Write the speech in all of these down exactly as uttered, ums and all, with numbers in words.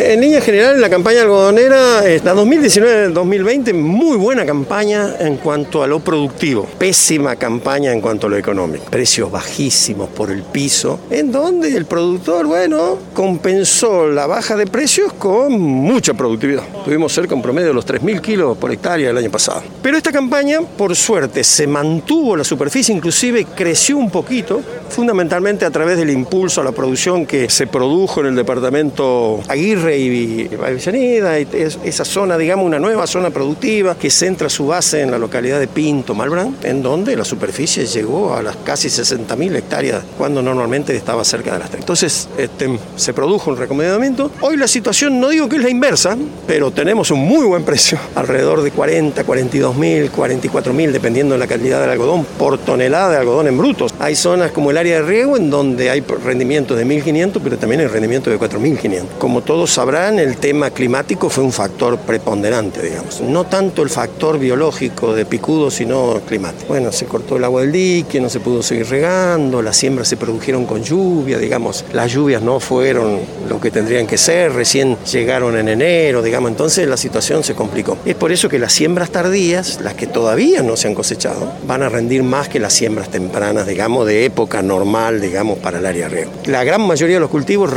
En línea general, la campaña algodonera, la dos mil diecinueve dos mil veinte, muy buena campaña en cuanto a lo productivo. Pésima campaña en cuanto a lo económico. Precios bajísimos por el piso, en donde el productor, bueno, compensó la baja de precios con mucha productividad. Tuvimos cerca un promedio de los tres mil kilos por hectárea el año pasado. Pero esta campaña, por suerte, se mantuvo la superficie, inclusive creció un poquito, fundamentalmente a través del impulso a la producción que se produjo en el departamento Aguirre y Avellaneda, esa zona, digamos, una nueva zona productiva que centra su base en la localidad de Pinto, Malbrán, en donde la superficie llegó a las casi sesenta mil hectáreas, cuando normalmente estaba cerca de las treinta. Entonces, este, se produjo un recomendamiento. Hoy la situación, no digo que es la inversa, pero tenemos un muy buen precio, alrededor de cuarenta, cuarenta y dos mil, cuarenta y cuatro mil, dependiendo de la calidad del algodón, por tonelada de algodón en brutos. Hay zonas como el área de riego en donde hay rendimientos de mil quinientos, pero también hay rendimientos de cuatro mil quinientos. Como todos sabrán, el tema climático fue un factor preponderante, digamos. No tanto el factor biológico de picudo, sino climático. Bueno, se cortó el agua del dique, no se pudo seguir regando, las siembras se produjeron con lluvia, digamos. Las lluvias no fueron lo que tendrían que ser, recién llegaron en enero, digamos. Entonces la situación se complicó. Es por eso que las siembras tardías, las que todavía no se han cosechado, van a rendir más que las siembras tempranas, digamos, de época normal, digamos, para el área de riego. La gran mayoría de los cultivos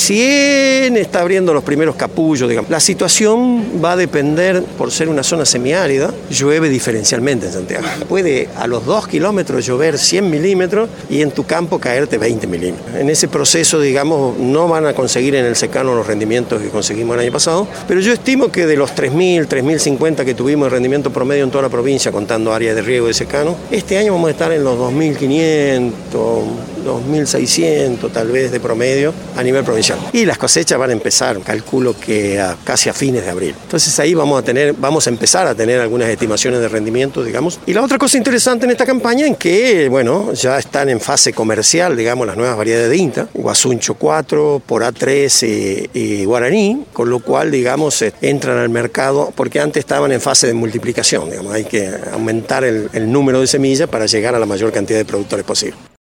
recién está abriendo los primeros capullos, digamos. La situación va a depender, por ser una zona semiárida, llueve diferencialmente en Santiago. Puede a los dos kilómetros llover cien milímetros y en tu campo caerte veinte milímetros. En ese proceso, digamos, no van a conseguir en el secano los rendimientos que conseguimos el año pasado, pero yo estimo que de los tres mil, tres mil cincuenta que tuvimos de rendimiento promedio en toda la provincia, contando áreas de riego de secano, este año vamos a estar en los dos mil quinientos, dos mil seiscientos tal vez de promedio a nivel provincial. Y las cosechas van a empezar, calculo que a, casi a fines de abril. Entonces ahí vamos a tener, vamos a empezar a tener algunas estimaciones de rendimiento, digamos. Y la otra cosa interesante en esta campaña es que, bueno, ya están en fase comercial, digamos, las nuevas variedades de INTA, Guasuncho cuatro, Porá tres y, y Guaraní, con lo cual, digamos, entran al mercado, porque antes estaban en fase de multiplicación, digamos, hay que aumentar el, el número de semillas para llegar a la mayor cantidad de productores posible.